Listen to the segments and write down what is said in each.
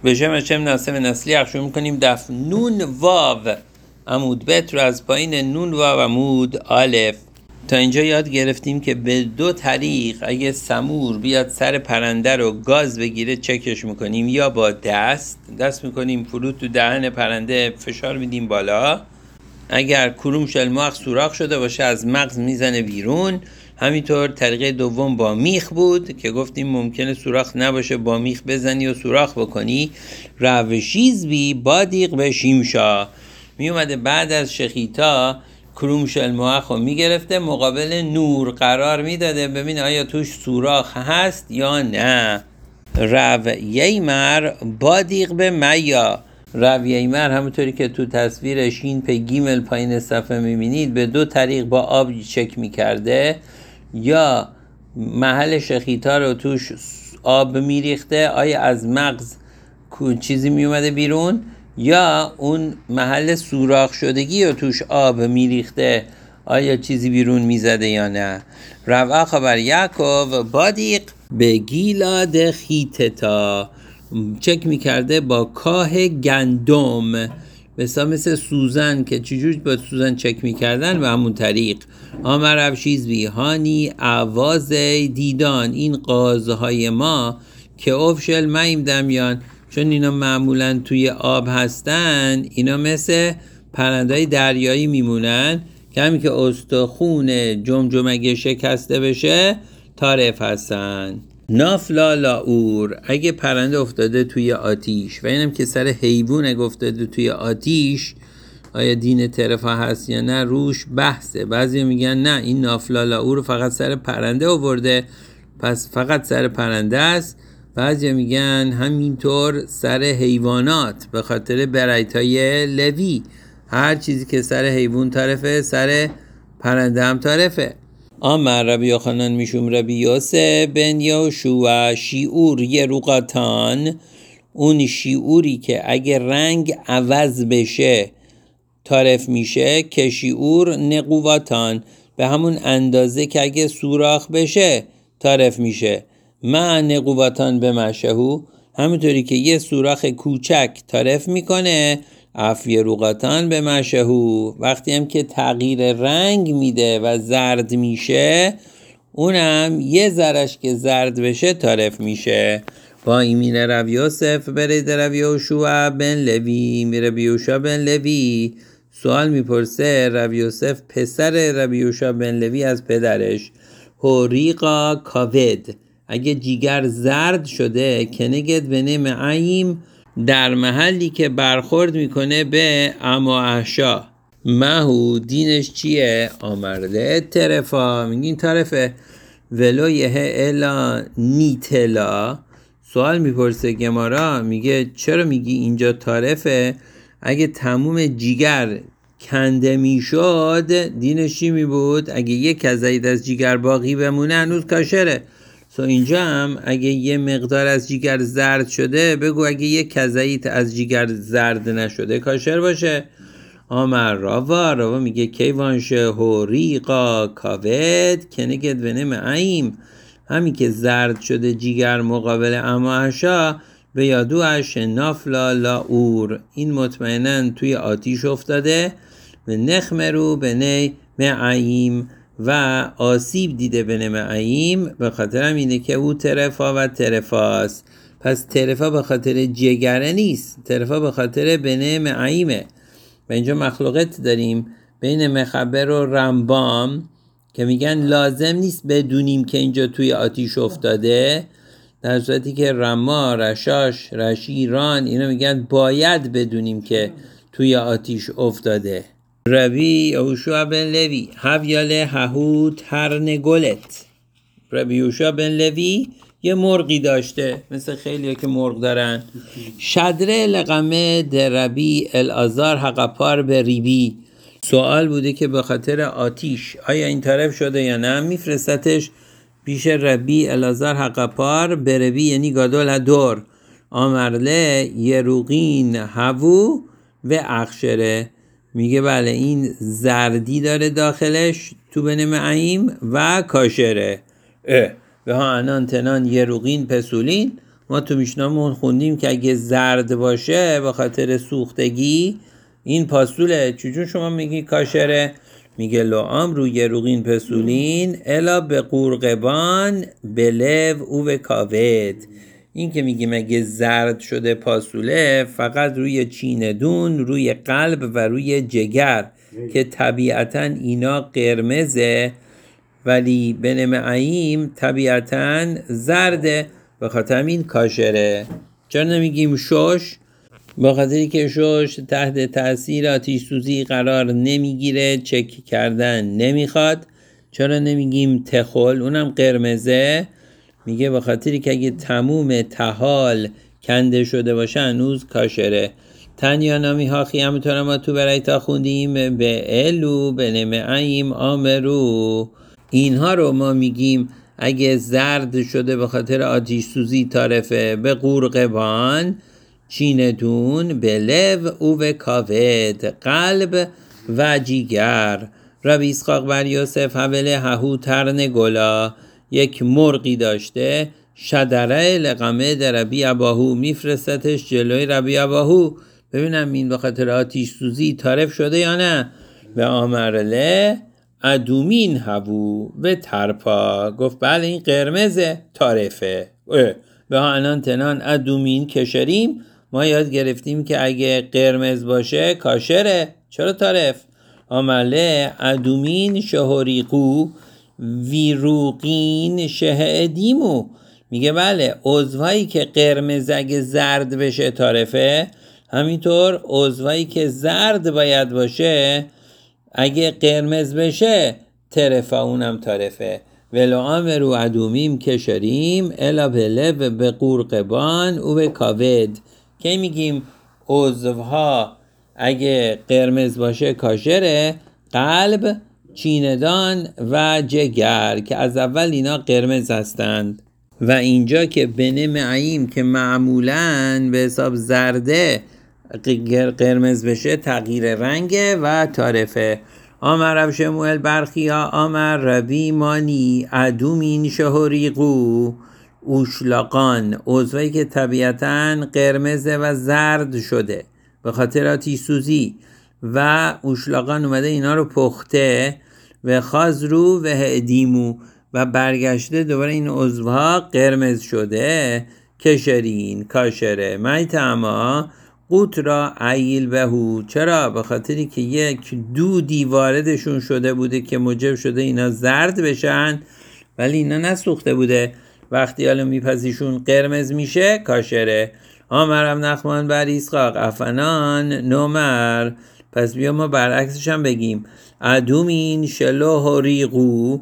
به شم هشم ناصب نسلی شروع میکنیم دف نون واو عمود بت رو از پایین نون واو عمود الف. تا اینجا یاد گرفتیم که به دو طریق اگه سمور بیاد سر پرنده رو گاز بگیره چکش میکنیم، یا با دست میکنیم فرود تو دهن پرنده فشار میدیم بالا، اگر کرومش الماغ سوراخ شده باشه از مغز میزنه بیرون. همینطور طریقه دوم با میخ بود که گفتیم ممکنه سوراخ نباشه با میخ بزنی و سوراخ بکنی. روشیز بی بادیق به شیمشا می اومده بعد از شخیتا کرومش الماغ رو میگرفته مقابل نور قرار میداده ببینه آیا توش سوراخ هست یا نه. روییمر بادیق به میا، روییمر همونطوری که تو تصویر شین پی گیمل پایین صفحه میبینید به دو طریق با آب چک میکرده، یا محل شخیتا رو توش آب میریخته آیا از مغز چیزی میومده بیرون، یا اون محل سوراخ شدگی رو توش آب میریخته آیا چیزی بیرون میزده یا نه. روا خبر یعقوب بادیق به گیلاد خیتتا، چک میکرده با کاه گندم، مثل سوزن که چجور با سوزن چک میکردن و همون طریق. آمر ابشیز بیهانی اواز دیدان، این قازهای ما که افشل میم دمیان، چون اینا معمولا توی آب هستن اینا مثل پرندهای دریایی میمونن که همین که استخون جمجمه شکسته بشه طارف هستن. نافلا لاور، اگه پرنده افتاده توی آتیش، و اینم که سر حیوان اگه افتاده توی آتیش آیا دین طرفا هست یا نه روش بحثه. بعضی میگن نه این نافلا لاور فقط سر پرنده آورده پس فقط سر پرنده است، بعضی میگن همینطور سر حیوانات به خاطر برایتای لوی، هر چیزی که سر حیوان طرفه سر پرنده هم طرفه. آمر ربی یوحنان میشوم ربی یوسف بن یهوشع شیعور یروقاتان، اون شیعوری که اگه رنگ عوض بشه طرف میشه، که شیعور نقواتان به همون اندازه که اگه سوراخ بشه طرف میشه. ما نقواتان به مشهو، همونطوری که یه سوراخ کوچک طرف میکنه عفیه روغاتان به مشهو، وقتی هم که تغییر رنگ میده و زرد میشه اونم یه ذرش که زرد بشه طرف میشه. با ایمین ربی یوسف برید ربی یهوشع بن لوی، ربی یهوشع بن لوی سوال میپرسه ربی یوسف پسر ربی یهوشع بن لوی از پدرش، هوریقا کاود، اگه جیگر زرد شده کنگد به نم عیم، در محلی که برخورد میکنه به اماحشا، مهو دینش چیه؟ آمرده طرفا، میگین طرفه. ولو یه الا نیتلا، سوال میپرسه گمارا میگه چرا میگی اینجا طرفه؟ اگه تموم جیگر کنده میشد دینش چی میبود؟ اگه یک کزایید از جیگر باقی بمونه هنوز کاشره. اینجا هم اگه یه مقدار از جیگر زرد شده بگو اگه یه کزایید از جیگر زرد نشده کاشر باشه. آمر راوا میگه کیوانشه هوریقا کاود کنگد ونم عیم، همین که زرد شده جیگر مقابل اماحشا به یادوش نافلا لاور، این مطمئناً توی آتیش افتاده و نخمرو به نی معیم و آسیب دیده به نمعیم، به خاطر هم اینه که او طرفا و طرفاست. پس طرفا به خاطر جگره نیست، طرفا به خاطر بنه معیمه. و اینجا مخلوقت داریم بین مخبر و رمبام که میگن لازم نیست بدونیم که اینجا توی آتیش افتاده، در صورتی که رما، رشاش، رشیران اینا میگن باید بدونیم که توی آتیش افتاده. ربی یهوشع بن لوی هویاله ههوت هرنگولت، ربی یهوشع بن لوی یه مرغی داشته مثل خیلی که مرغ دارن. شدره لقمه در ربی الازار حقپار به ریبی، سوال بوده که به خاطر آتیش آیا این طرف شده یا نه، میفرستتش پیش ربی الازار حقپار به ربی یعنی گادول هدور، آمرله یروقین هوو و اخشره، میگه بله این زردی داره داخلش تو بنم عیم و کاشره. به ها انان تنان یروقین پسولین ما تو میشنامون خوندیم که اگه زرد باشه به خاطر سوختگی این پاسوله. چون شما میگی کاشره؟ میگه لعام روی روغین پسولین الا به قورقبان بلو او به کاوت. این که میگیم اگه زرد شده پاسوله فقط روی چیندون، روی قلب و روی جگر که طبیعتا اینا قرمزه ولی بنمعیم طبیعتا زرده، به خاطر این کاشره. چرا نمیگیم شش؟ با خاطری که شش تحت تأثیر آتش سوزی قرار نمیگیره، چک کردن نمیخواد. چرا نمیگیم تخل؟ اونم قرمزه. میگه به خاطری که اگه تموم تحال کنده شده باشه هنوز کاشره. تنیا نامی ها خیامتون ما تو برای تا خوندیم به الو به نمعیم آمرو. اینها رو ما میگیم اگه زرد شده به خاطر آتش سوزی طرفه به قورقبان چیندون به لو او به کاوت قلب و جیگر. ربی اسحاق بر یوسف حوله ههو ترن گلا، یک مرغی داشته شدره لقمه در ربی اباهو، میفرستتش جلوی ربی اباهو ببینم این به خاطر آتش سوزی طرف شده یا نه. به آمرله ادومین هوو به ترپا، گفت بله این قرمزه طرفه. به ها انان تنان ادومین کشریم، ما یاد گرفتیم که اگه قرمز باشه کاشره. چرا طرف؟ آمله ادومین شهریقو ویروقین شهدیمو. میگه بله عضوهایی که قرمز اگه زرد بشه طرفه، همینطور عضوهایی که زرد باید باشه اگه قرمز بشه طرفه اونم طرفه. ولو آمرو ادومیم کشریم الا بلو به قورقبان او به کاود. که میگیم عضوها اگه قرمز باشه کاشره؟ قلب، چیندان و جگر که از اول اینا قرمز هستند. و اینجا که بنمعیم که معمولاً به حساب زرده قرمز بشه تغییر رنگه و طرفه. آمر رب شموئل برخیا آمر ربی مانی ادومین شهریقو اوشلاقان، عضوی که طبیعتاً قرمزه و زرد شده به خاطر آتش سوزی و اوشلاقان اومده اینا رو پخته و خازرو و هدیمو و برگشته دوباره این عضوها قرمز شده کشرین کاشره. میتاما قوت را عیل بهو. چرا؟ به خاطری که یک دودی واردشون شده بوده که موجب شده اینا زرد بشن ولی اینا نسوخته بوده. وقتی حالا میپزیشون قرمز میشه کاشره. آمرم نخمان بر اسحاق افنان نومر. پس بیا ما برعکسش هم بگیم ادومین شلو هریقو،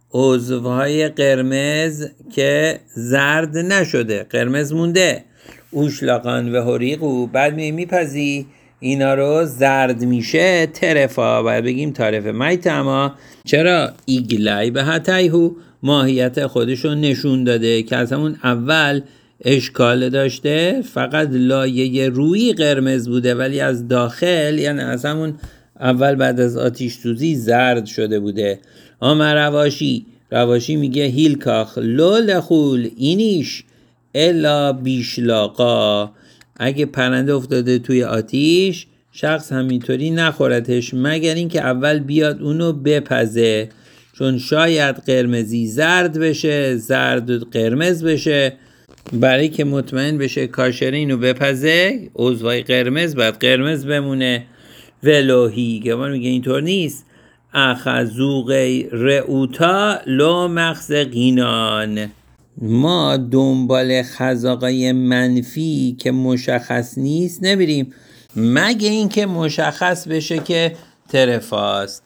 عضوهای قرمز که زرد نشده قرمز مونده، اوشلاقان و هریقو بعد میپزی اینا رو زرد میشه طرفا، باید بگیم طرفه. میتاما چرا؟ ایگلای به هتایهو، ماهیت خودشو نشون داده که از همون اول اشکال داشته، فقط لایه روی قرمز بوده ولی از داخل یعنی از همون اول بعد از آتش سوزی زرد شده بوده. آمر رواشی میگه هیلکاخ لول خول اینیش الا بیشلاقا، اگه پرنده افتاده توی آتیش شخص همینطوری نخورتش مگر اینکه اول بیاد اونو بپزه، چون شاید قرمزی زرد بشه، زرد قرمز بشه. برای که مطمئن بشه کاشره اینو بپزه، عضوای قرمز باید قرمز بمونه. ولوهی که من میگه اینطور نیست. اخذوق رعوتا لو مخز قینان، ما دنبال خزاقای منفی که مشخص نیست نمیریم مگه اینکه مشخص بشه که طرفاست.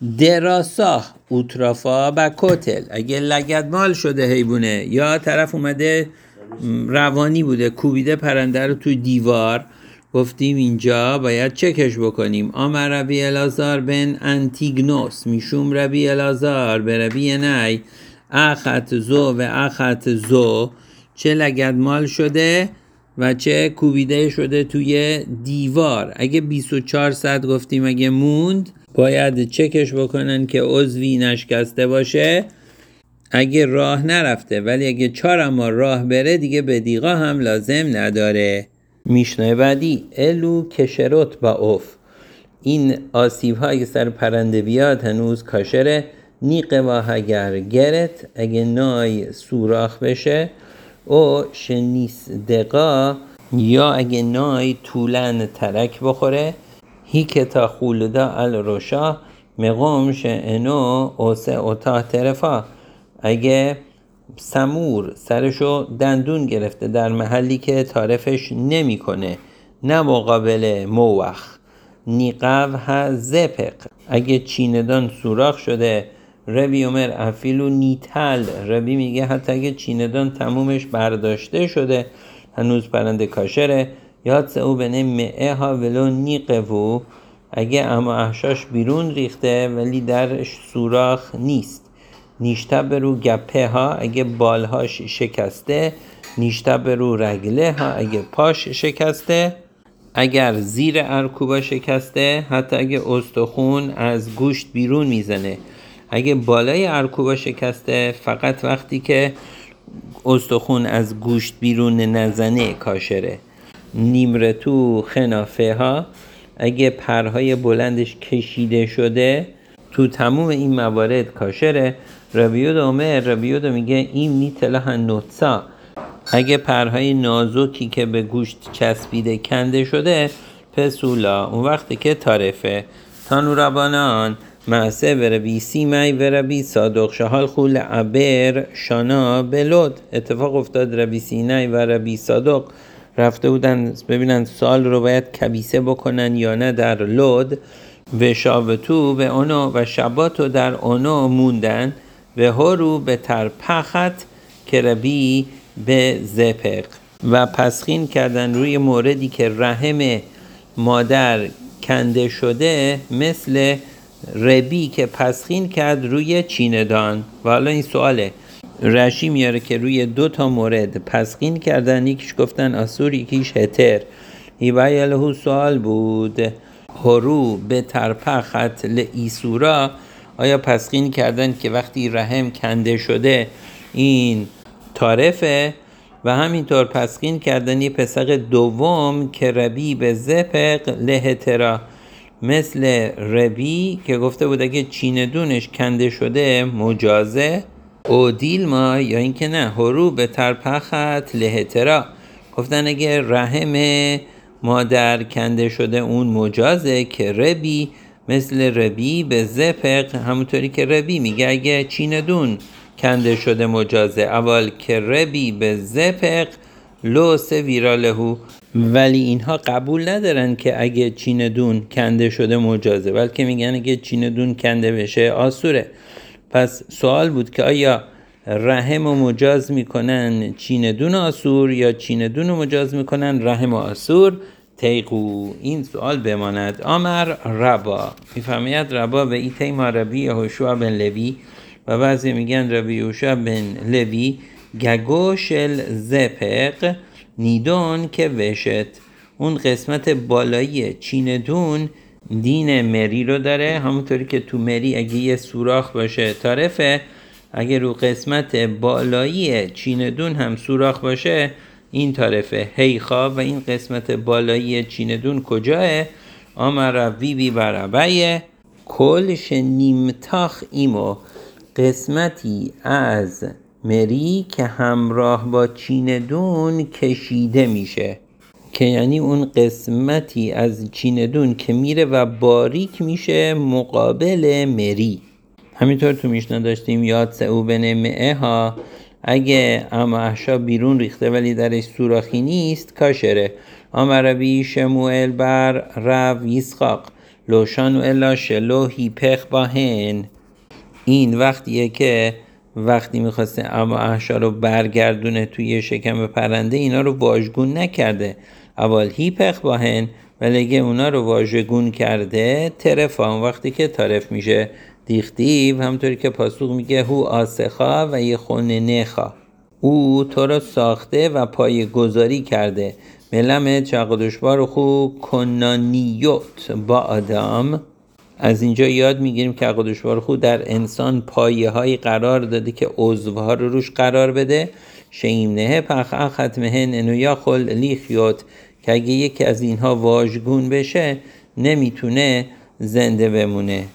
دراسا اوترافا و کتل، اگه لگدمال شده حیوانه یا طرف اومده روانی بوده کوبیده پرنده رو توی دیوار، گفتیم اینجا باید چکش بکنیم. آمر ربی الازار بن انتیگنوس میشوم ربی الازار به ربی نی اخت زو و اخت زو، چه لگدمال شده و چه کوبیده شده توی دیوار. اگه 24 ساعت گفتیم اگه موند باید چکش بکنن که عضوی نشکسته باشه. اگه راه نرفته ولی اگه 4 اما راه بره دیگه بدیغا هم لازم نداره. میشنه بعدی الو کشروت با اوف، این آسیب ها اگه سر پرنده بیاد هنوز کاشره. نیقه و هگر گرت، اگه نای سوراخ بشه. او شنیس دقا، یا اگه نای طولن ترک بخوره. هی که تا خولدا الروشا، مقومش انو اوسه اوتا ترفا، اگه سمور سرشو دندون گرفته در محلی که تعرفش نمیکنه، نه مقابل موخ. نیقو ها زپق، اگه چیندان سوراخ شده. ربی عمر افیلو نیتل، ربی میگه حتی اگه چیندان تمومش برداشته شده هنوز پرنده کاشره. یاد او بنه معه ها ولو نیقوو، اگه اما احشاش بیرون ریخته ولی درش سوراخ نیست. نیشتب رو گپه ها، اگه بالهاش شکسته. نیشتب رو رگله ها، اگه پاش شکسته. اگر زیر ارکوبا شکسته، حتی اگه استخون از گوشت بیرون میزنه. اگه بالای ارکوبا شکسته، فقط وقتی که استخون از گوشت بیرون نزنه کاشره. نیمرتو خنافه ها، اگه پرهای بلندش کشیده شده، تو تموم این موارد کاشره. ربیود میگه این نیتلها نوتسا، اگه پرهای نازکی که به گوشت چسبیده کنده شده پسولا، اون وقتی که طرفه. تانو ربانان معسه وربی سیمی وربی صادق شهال خول عبر شانا بلود. اتفاق افتاد ربی سینی و ربی صادق رفته بودن ببینن سال رو باید کبیسه بکنن یا نه در لود. و شابتو به اونو و شباتو در اونو موندن. و هرو به ترپخت که ربی به زپق، و پسخین کردن روی موردی که رحم مادر کنده شده، مثل ربی که پسخین کرد روی چیندان. و حالا این سواله، رشی میاره که روی 2 مورد پسخین کردن، یکیش گفتن آسور یکیش هتر. ایبای لهو سوال بود، هرو به ترپخت لئیسورا، آیا پسخین کردن که وقتی رحم کنده شده این طرفه؟ و همینطور پسخین کردن یه پسق دوم که ربی به زپق لهترا، مثل ربی که گفته بود اگه چیندونش کنده شده مجازه. او دیلما، یا اینکه نه هرو به ترپخت لهترا، گفتن اگه رحم مادر کنده شده اون مجازه، که ربی مثل ربی به زپق، همونطوری که ربی میگه اگه چیندون کنده شده مجازه. اول که ربی به زپق لوس ویرالهو، ولی اینها قبول ندارن که اگه چیندون کنده شده مجازه، بلکه میگن اگه چیندون کنده بشه آسوره. پس سوال بود که آیا رحم و مجاز میکنن چیندون آسور یا چیندون و مجاز میکنن رحم و آسور؟ تیقو، این سوال بماند. آمر ربا، میفهمید ربا و ایتی ما ربی یهوشع بن لوی، و بعضی میگن ربی یهوشع بن لوی گگوشل زپق نیدون که وشت، اون قسمت بالایی چیندون دین مری رو داره، همونطوری که تو مری اگه یه سوراخ باشه طرفه، اگه رو قسمت بالایی چیندون هم سوراخ باشه این طرفه هیخا. و این قسمت بالایی چیندون کجاه؟ آمر وی بی برابیه کلش نیمتاخ ایمو، قسمتی از مری که همراه با چیندون کشیده میشه، که یعنی اون قسمتی از چیندون که میره و باریک میشه مقابل مری. همینطور تو میشنا داشتیم یاد سعو بن معه ها، اگه اما احشا بیرون ریخته ولی درش سوراخی نیست کاشره. آمر ربی شموئل بر رب یسخاق لوشان و الا شلوهی پخ باهن، این وقتیه که وقتی میخواسته اما احشا رو برگردونه توی شکم پرنده اینا رو واژگون نکرده، اول هی پخ باهن، ولی اگه اونا رو واژگون کرده ترفان، وقتی که طرف میشه دیختیو، همطوری که پاسوق میگه هو آسخا و یه خونه نخا، او تو رو ساخته و پای گذاری کرده. ملمه چقدشبار خو کنانیوت با آدم، از اینجا یاد میگیریم که قدوس بارخو در انسان پایه هایی قرار داده که عضوها رو روش قرار بده. شیمنه پخ ختمهن انویا خل لیخیوت، که اگه یکی از اینها واژگون بشه نمیتونه زنده بمونه.